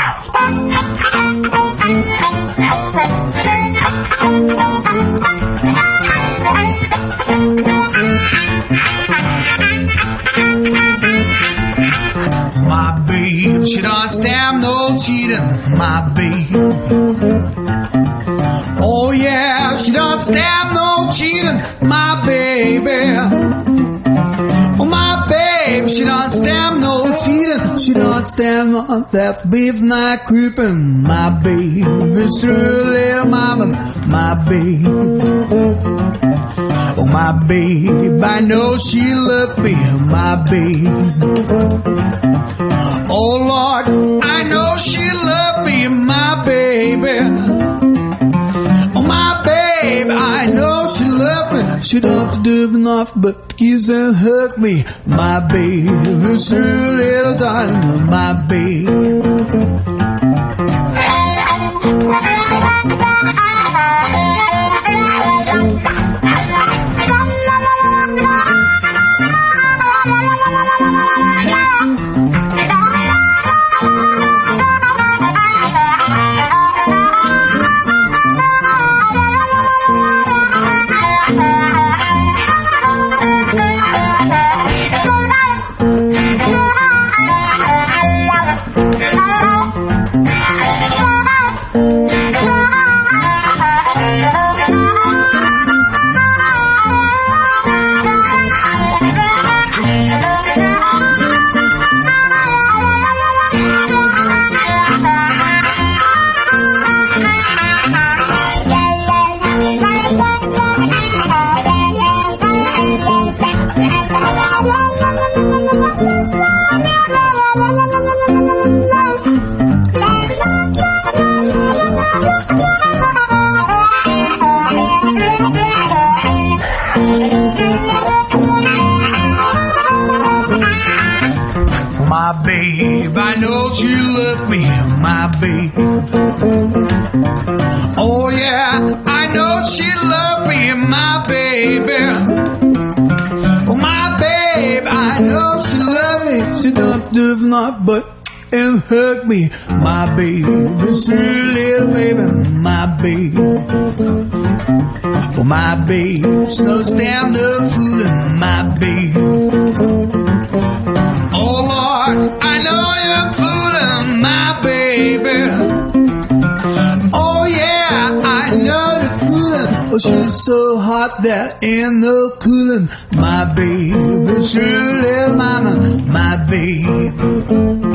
My babe, she don't stand no cheating, my babe. Oh yeah, she don't stand no cheating, my baby. Oh my babe, she don't stand no cheating, she don't stand on that beef night creeping, my babe. This little mama, my babe. Oh my babe, I know she loved me, my babe. Oh Lord, I know she loved me, my baby. Oh my babe, I know she loved me. She don't do enough but kiss and hug me, my babe. It's her little darling, my babe. My babe, I know she loved me, my babe. Oh yeah, I know she loved me, my baby. Oh my babe, I know she loved me. She don't do not but and hug me, my babe. This little baby, my babe. Oh my babe, she don't stand up fooling, my babe. Oh Lord, I know you're fooling my baby. Oh yeah, I know you're fooling. Oh, she's so hot that ain't no cooling, my baby. It's your little mama, my baby.